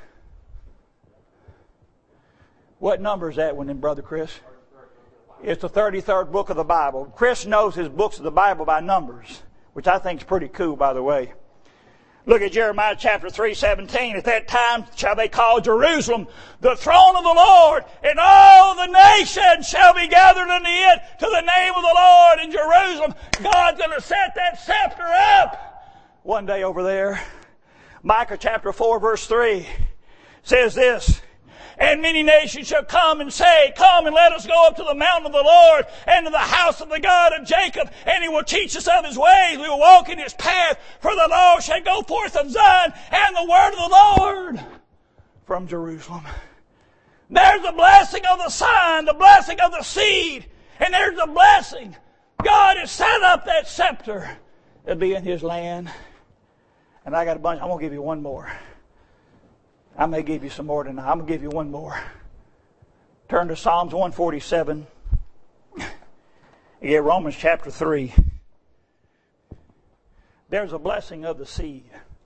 What number is that one then, Brother Chris? It's the thirty-third book of the Bible. Chris knows his books of the Bible by numbers, which I think is pretty cool, by the way. Look at Jeremiah chapter three seventeen. At that time shall they call Jerusalem the throne of the Lord, and all the nations shall be gathered unto it to the name of the Lord in Jerusalem. God's going to set that scepter up one day over there. Micah chapter four verse three says this, And many nations shall come and say, Come and let us go up to the mountain of the Lord and to the house of the God of Jacob, and He will teach us of His ways. We will walk in His path, for the law shall go forth of Zion, and the word of the Lord from Jerusalem. There's the blessing of the sign, the blessing of the seed, and there's the blessing. God has set up that scepter to be in His land. And I got a bunch. I'm going to give you one more. I may give you some more tonight. I'm going to give you one more. Turn to Psalms one forty-seven. You get Romans chapter three. There's a blessing of the seed.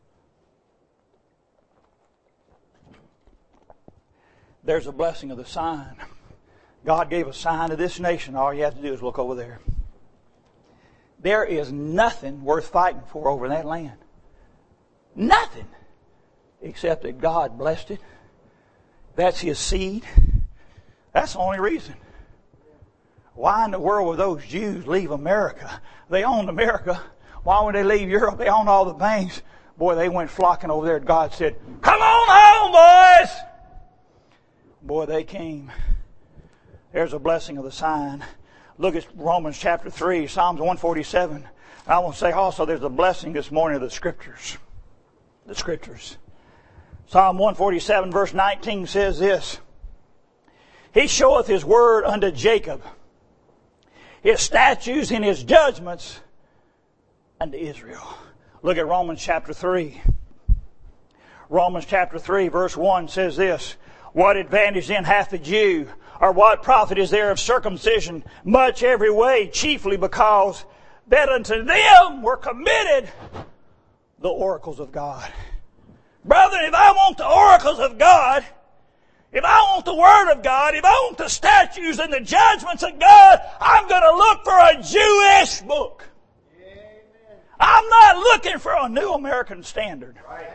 There's a blessing of the sign. God gave a sign to this nation. All you have to do is look over there. There is nothing worth fighting for over that land. Nothing. Except that God blessed it. That's His seed. That's the only reason. Why in the world would those Jews leave America? They owned America. Why would they leave Europe? They owned all the banks. Boy, they went flocking over there. God said, Come on home, boys! Boy, they came. There's a blessing of the sign. Look at Romans chapter three, Psalms one forty-seven. I want to say also there's a blessing this morning of the Scriptures. The Scriptures. Psalm one forty-seven verse nineteen says this, He showeth His word unto Jacob, His statutes and His judgments unto Israel. Look at Romans chapter three. Romans chapter three verse one says this, What advantage then hath the Jew, or what profit is there of circumcision? Much every way, chiefly because that unto them were committed the oracles of God. Brother, if I want the oracles of God, if I want the Word of God, if I want the statutes and the judgments of God, I'm going to look for a Jewish book. Amen. I'm not looking for a New American Standard. Right.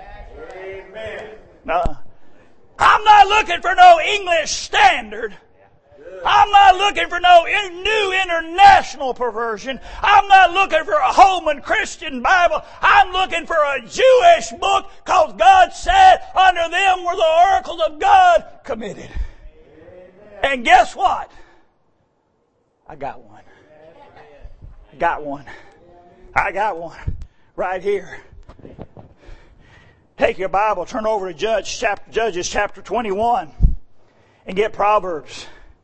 Amen. No. I'm not looking for no English Standard. I'm not looking for no new international perversion. I'm not looking for a Holman Christian Bible. I'm looking for a Jewish book, because God said, under them were the oracles of God committed. And guess what? I got one. I got one. I got one. Right here. Take your Bible, turn over to Judge, chapter, Judges chapter twenty-one, and get Proverbs.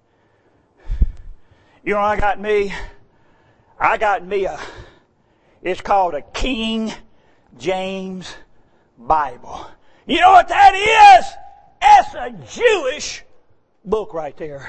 You know what I got me? I got me a, it's called a King James Bible. You know what that is? That's a Jewish book right there.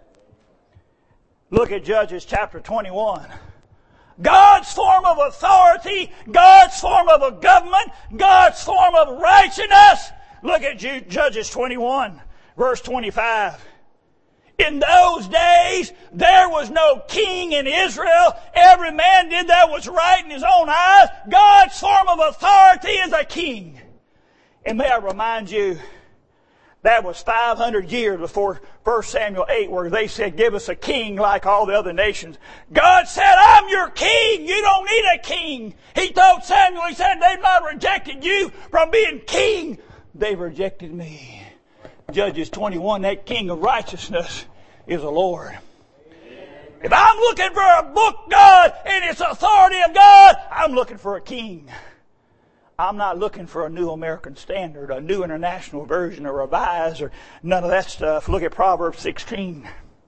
Look at Judges chapter twenty-one. God's form of authority, God's form of a government, God's form of righteousness. Look at Judges twenty-one, verse twenty-five. In those days, there was no king in Israel. Every man did that was right in his own eyes. God's form of authority is a king. And may I remind you, that was five hundred years before First Samuel eight, where they said, give us a king like all the other nations. God said, I'm your king. You don't need a king. He told Samuel, he said, they've not rejected you from being king. They've rejected me. Judges twenty-one, that king of righteousness is the Lord. If I'm looking for a book, God, and its authority of God, I'm looking for a king. I'm not looking for a new American Standard, a new international version, or revised, or none of that stuff. Look at Proverbs sixteen.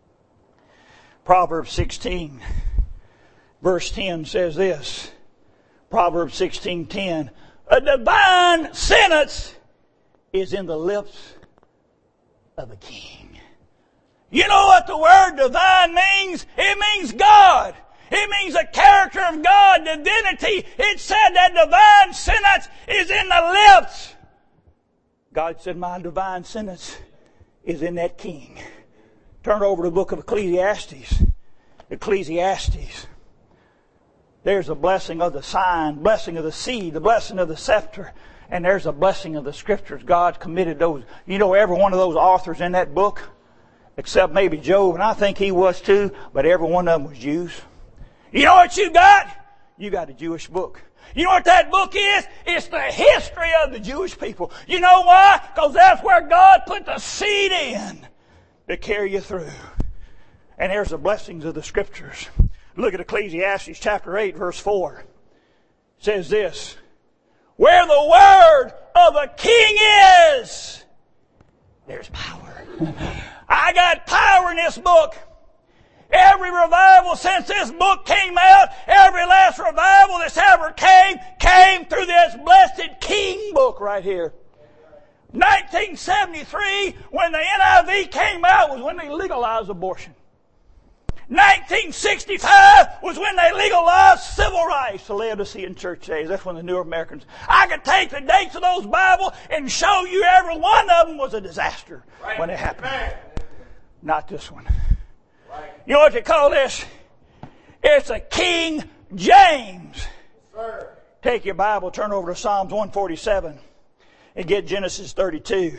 Proverbs sixteen, verse ten says this. Proverbs sixteen ten. A divine sentence is in the lips of a king. You know what the word divine means? It means God. It means the character of God, divinity. It said that divine sentence is in the lips. God said, my divine sentence is in that king. Turn over to the book of Ecclesiastes. Ecclesiastes. There's a blessing of the sign, blessing of the seed, the blessing of the scepter, and there's a blessing of the scriptures. God committed those. You know, every one of those authors in that book, except maybe Job, and I think he was too, but every one of them was Jews. You know what you got? You got a Jewish book. You know what that book is? It's the history of the Jewish people. You know why? Because that's where God put the seed in to carry you through. And there's the blessings of the scriptures. Look at Ecclesiastes chapter eight, verse four. It says this. Where the word of a king is, there's power. I got power in this book. Every revival since this book came out, every last revival that's ever came, came through this blessed King book right here. nineteen seventy-three, when the N I V came out, was when they legalized abortion. nineteen sixty-five was when they legalized civil rights, the Laodicean church days. That's when the New Americans. I could take the dates of those Bibles and show you every one of them was a disaster right. when it happened. Right. Not this one. Right. You know what they call this? It's a King James. Sir. Take your Bible, turn over to Psalms one forty-seven, and get Genesis thirty-two.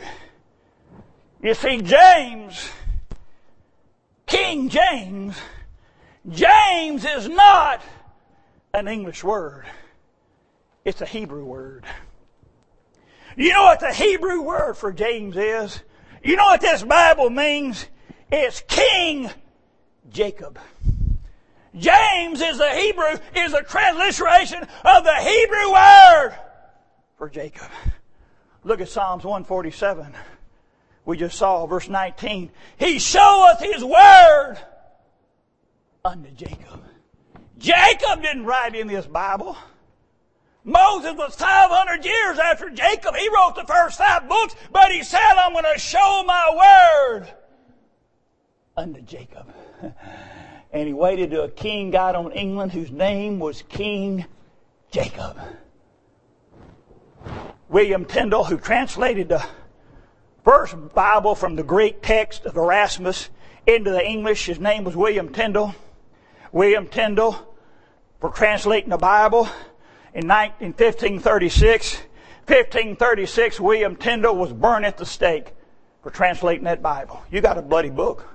You see, James, King James, James is not an English word. It's a Hebrew word. You know what the Hebrew word for James is? You know what this Bible means? It's King Jacob. James is the Hebrew, is a transliteration of the Hebrew word for Jacob. Look at Psalms one forty-seven. We just saw verse nineteen. He showeth his word unto Jacob. Jacob didn't write in this Bible. Moses was five hundred years after Jacob. He wrote the first five books, but he said, I'm going to show my word unto Jacob. And he waited till a king got on England whose name was King Jacob. William Tyndale, who translated the first Bible from the Greek text of Erasmus into the English, his name was William Tyndale. William Tyndale, for translating the Bible in fifteen thirty-six. fifteen thirty-six, William Tyndale was burned at the stake for translating that Bible. You got a bloody book.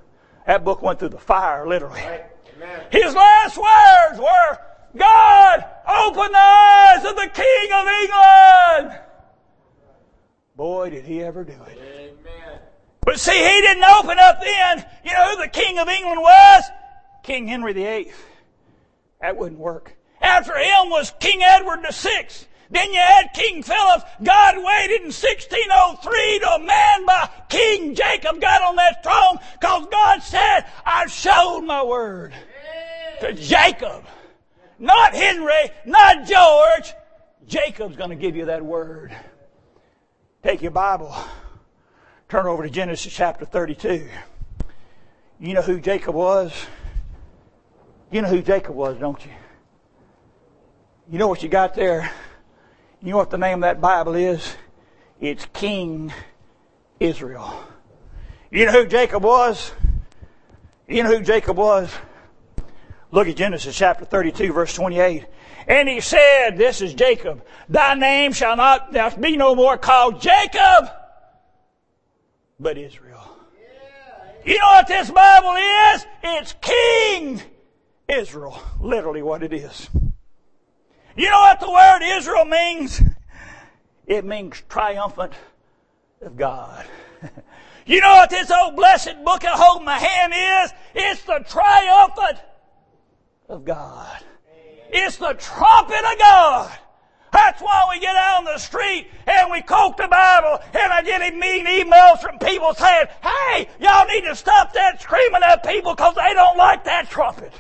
That book went through the fire, literally. His last words were, God, open the eyes of the King of England. Boy, did he ever do it. Amen. But see, he didn't open up then. You know who the King of England was? King Henry the Eighth. That wouldn't work. After him was King Edward the Sixth. Then you had King Philip. God waited in sixteen oh three till a man by King Jacob got on that throne because God said, I've showed my word to Jacob. Not Henry, not George. Jacob's going to give you that word. Take your Bible. Turn over to Genesis chapter thirty-two. You know who Jacob was? You know who Jacob was, don't you? You know what you got there? You know what the name of that Bible is? It's King Israel. You know who Jacob was? You know who Jacob was? Look at Genesis chapter thirty-two, verse twenty-eight. And he said, this is Jacob, thy name shall not thou be no more called Jacob, but Israel. You know what this Bible is? It's King Israel. Literally what it is. You know what the word Israel means? It means triumphant of God. You know what this old blessed book I hold in my hand is? It's the triumphant of God. It's the trumpet of God. That's why we get out on the street and we quote the Bible and I get mean emails from people saying, hey, y'all need to stop that screaming at people because they don't like that trumpet.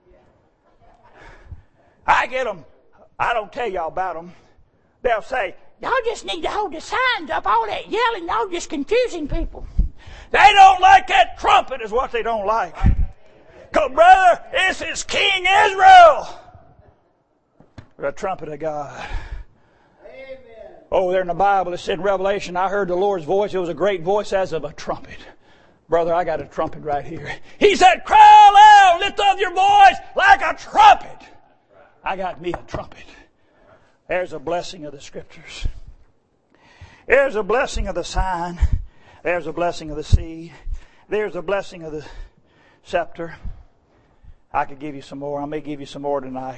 I get them. I don't tell y'all about them. They'll say, y'all just need to hold the signs up. All that yelling, y'all just confusing people. They don't like that trumpet is what they don't like. Because, brother, this is King Israel. The trumpet of God. Amen. Oh, there in the Bible, it said in Revelation, I heard the Lord's voice. It was a great voice as of a trumpet. Brother, I got a trumpet right here. He said, cry loud, lift up your voice like a trumpet. I got me a trumpet. There's a blessing of the Scriptures. There's a blessing of the sign. There's a blessing of the seed. There's a blessing of the scepter. I could give you some more. I may give you some more tonight.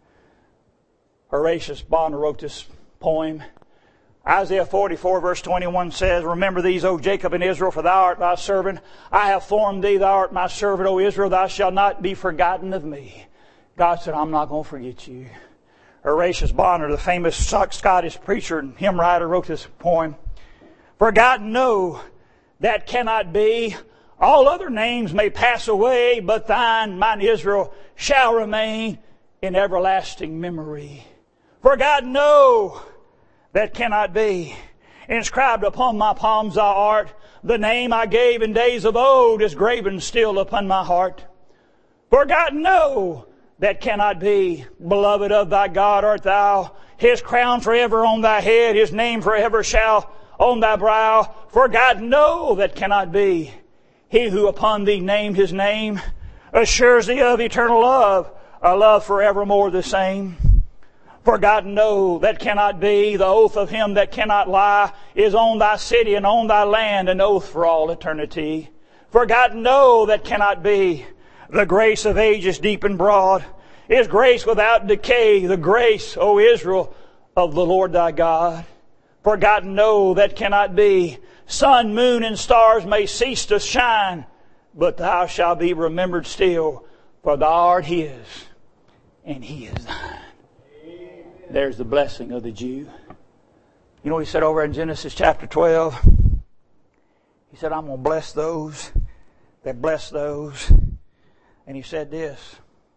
Horatius Bonar wrote this poem. Isaiah forty-four verse twenty-one says, remember these, O Jacob and Israel, for thou art thy servant. I have formed thee, thou art my servant, O Israel, thou shalt not be forgotten of me. God said, I'm not going to forget you. Horatius Bonar, the famous Scottish preacher and hymn writer, wrote this poem. Forgotten, no, that cannot be. All other names may pass away, but thine, mine Israel, shall remain in everlasting memory. Forgotten, no, that cannot be. Inscribed upon my palms thou art. The name I gave in days of old is graven still upon my heart. Forgotten, no, that cannot be. Beloved of thy God art thou. His crown forever on thy head. His name forever shall on thy brow. Forgotten, no, that cannot be. He who upon thee named his name assures thee of eternal love, a love forevermore the same. Forgotten, no, that cannot be. The oath of him that cannot lie is on thy city and on thy land, an oath for all eternity. Forgotten, no, that cannot be. The grace of ages deep and broad is grace without decay, the grace, O Israel, of the Lord thy God. Forgotten, no, that cannot be. Sun, moon, and stars may cease to shine, but thou shalt be remembered still, for thou art his, and he is thine. Amen. There's the blessing of the Jew. You know what he said over in Genesis chapter twelve? He said, I'm going to bless those that bless those. And he said this.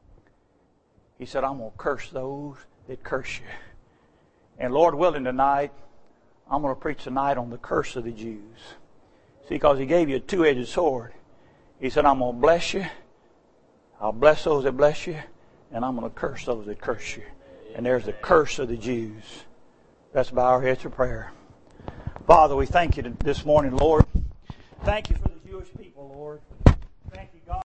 He said, I'm going to curse those that curse you. And Lord willing tonight, I'm going to preach tonight on the curse of the Jews. See, because he gave you a two-edged sword. He said, I'm going to bless you. I'll bless those that bless you. And I'm going to curse those that curse you. And there's the curse of the Jews. Let's bow our heads for prayer. Father, we thank you this morning, Lord. Thank you for the Jewish people, Lord. Thank you, God.